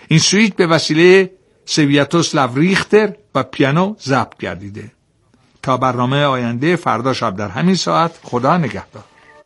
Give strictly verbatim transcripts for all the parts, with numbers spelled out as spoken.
این سویت به وسیله سویاتوسلاو ریختر و پیانو ضبط گردیده. تا برنامه آینده فردا شب در همین ساعت، خدا نگهدار.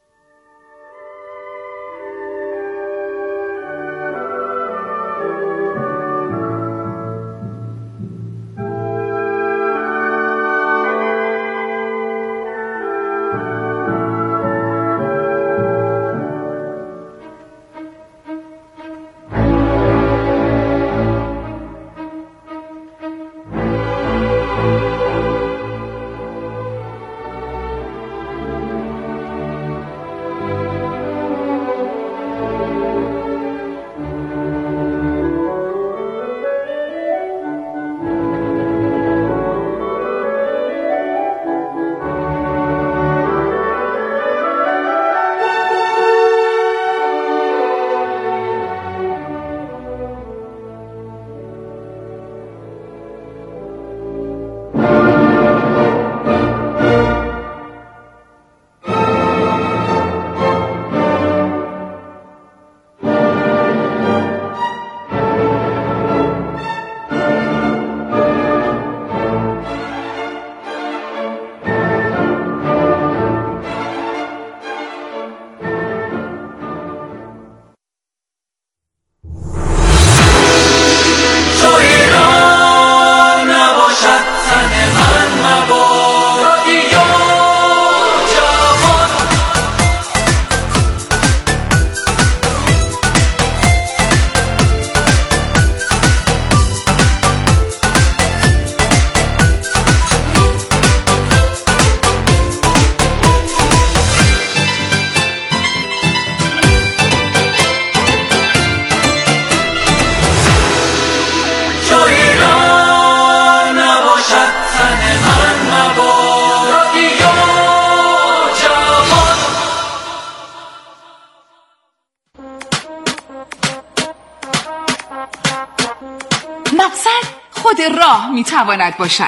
خود راه میتواند باشد.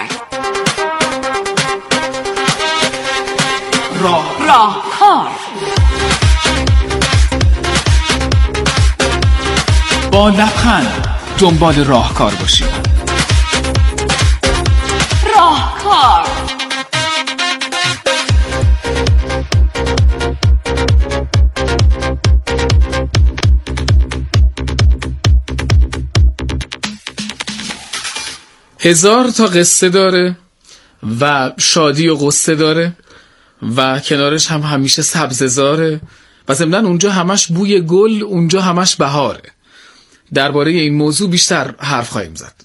راه راهکار. با لبخند دنبال راهکار باشید. راهکار. هزار تا قصه داره و شادی و غصه داره و کنارش هم همیشه سبززاره و ضمناً اونجا همش بوی گل، اونجا همش بهاره. درباره این موضوع بیشتر حرف خواهیم زد.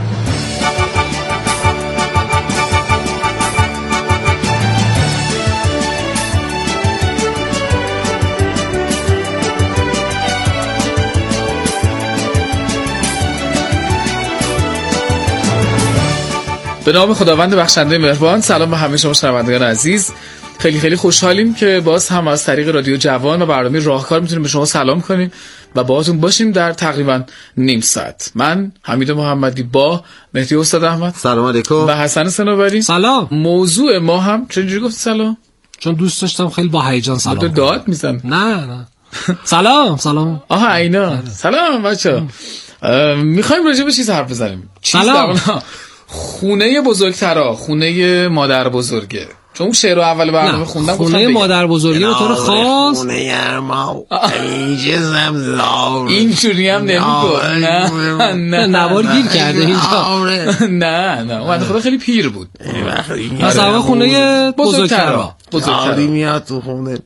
به نام خداوند بخشنده مهربان. سلام به همه شما شنوندگان عزیز. خیلی خیلی خوشحالیم که باز هم از طریق رادیو جوان و برنامه راهکار میتونیم به شما سلام کنیم و باهاتون باشیم در تقریبا نیم ساعت. من حمید محمدی با مهدی استاد احمد، سلام علیکم، و حسن سنوبری. سلام. موضوع ما هم چجوری گفت سلام؟ چون دوست داشتم خیلی با هیجان سلام. تو داد میزن. نه نه. سلام سلام. آها اینا. سلام بچه‌ها. میخوایم راجع به چیز حرف بزنیم. سلام. خونه بزرگترا، خونه مادر بزرگه. چون اون شعر رو اول برنامه خوندم، خونه مادر بزرگی به طور خاص خونه ارما اینجا زمزار اینجوری هم نمیگه. نه نه نوار گیر کرده اینجا. نه نه اون خدا خیلی پیر بود. مثلا خونه بزرگترا بزرگترا میاد تو خونه.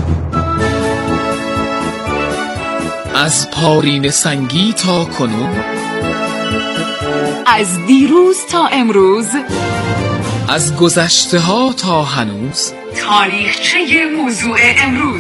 از پارین سنگی تا کنون، از دیروز تا امروز، از گذشته ها تا هنوز، تاریخچه موضوع امروز.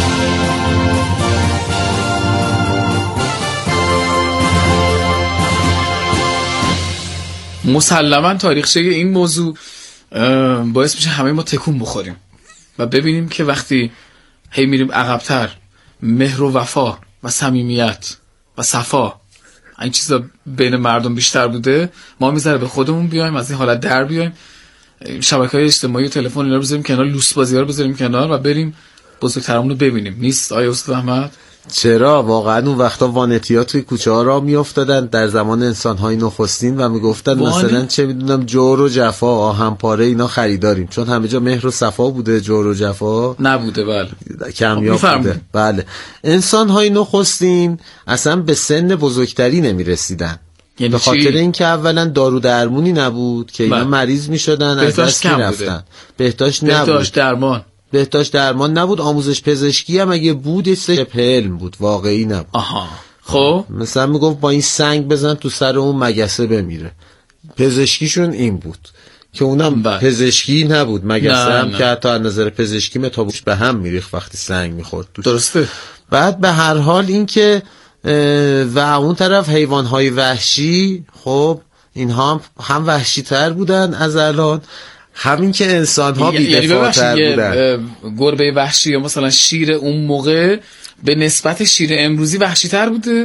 مسلماً تاریخچه این موضوع باعث میشه همه ما تکون بخوریم و ببینیم که وقتی هی میریم عقب‌تر، مهر و وفا و صمیمیت و صفا این چیزا بین مردم بیشتر بوده، ما میذاره به خودمون بیایم، از این حالت در بیایم، شبکه‌های اجتماعی و تلفن اینا رو بذاریم کنار، لوس بازی‌ها رو بذاریم کنار و بریم بزرگترامون رو ببینیم. نیست آیا استاد احمد؟ چرا واقعا اون وقتا وانتیا توی کوچه ها را میافتادن در زمان انسان های نخستین و میگفتن مثلا چه میدونم جور و جفا آهن پاره اینا خریداریم، چون همه جا مهر و صفا بوده، جور و جفا نبوده. بله کمیاب بوده. بله انسان های نخستین اصلا به سن بزرگتری نمیرسیدن، یعنی به خاطر اینکه اولا دارو درمونی نبود که اینا مریض میشدن، از دست میرفتن، بهداشت نبود، بهداشت درمان بهداشت درمان نبود، آموزش پزشکی هم اگه بود شبه علم بود، واقعی نبود. آها خب مثلا میگفت با این سنگ بزن تو سر اون مگسه بمیره، پزشکیشون این بود که اونم بله. پزشکی نبود، مگسه هم نه. که حتی از نظر پزشکی متابوش به هم میریخت وقتی سنگ میخورد توش. درسته. بعد به هر حال این که و اون طرف حیوانهای وحشی، خب اینها هم, هم وحشی تر بودن از الان، همین که انسان ها بی‌دفاع تر بودن. گربه وحشی یا مثلا شیر اون موقع به نسبت شیر امروزی وحشی تر بوده؟